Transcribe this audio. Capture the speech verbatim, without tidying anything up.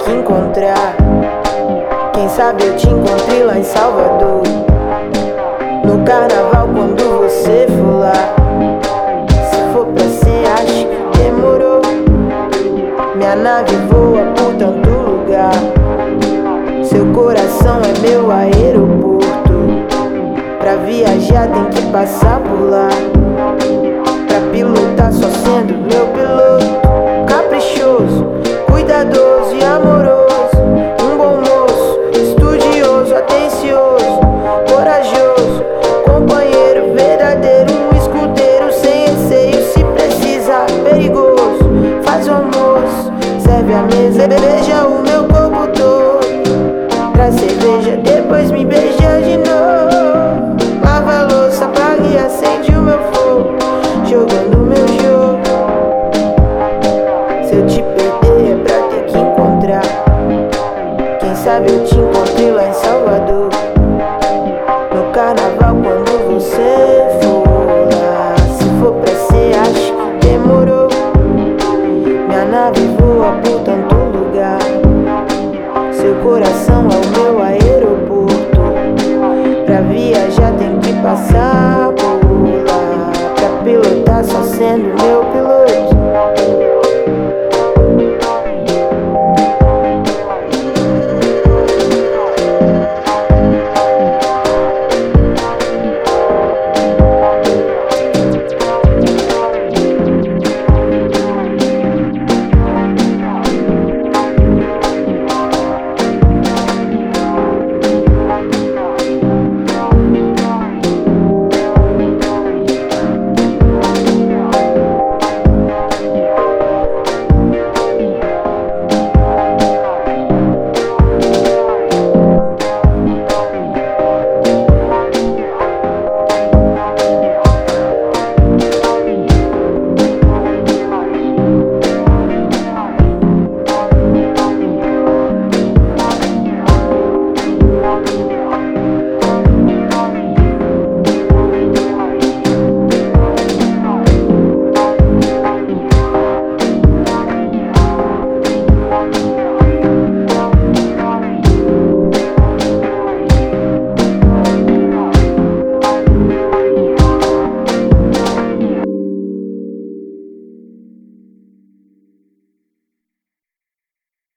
que encontrar. Quem sabe eu te encontrei lá em Salvador, no carnaval quando você for lá. Se for pra ser, acho que demorou. Minha nave voa por tanto lugar. Seu coração é meu aeroporto. Pra viajar tem que passar por lá. Pra pilotar só sendo meu piloto. Caprichoso, cuidadoso e amoroso. Um bom moço, estudioso, atencioso, corajoso, companheiro verdadeiro. Um escudeiro sem receio, se precisar, perigoso. Faz o almoço, serve a mesa, beija o meu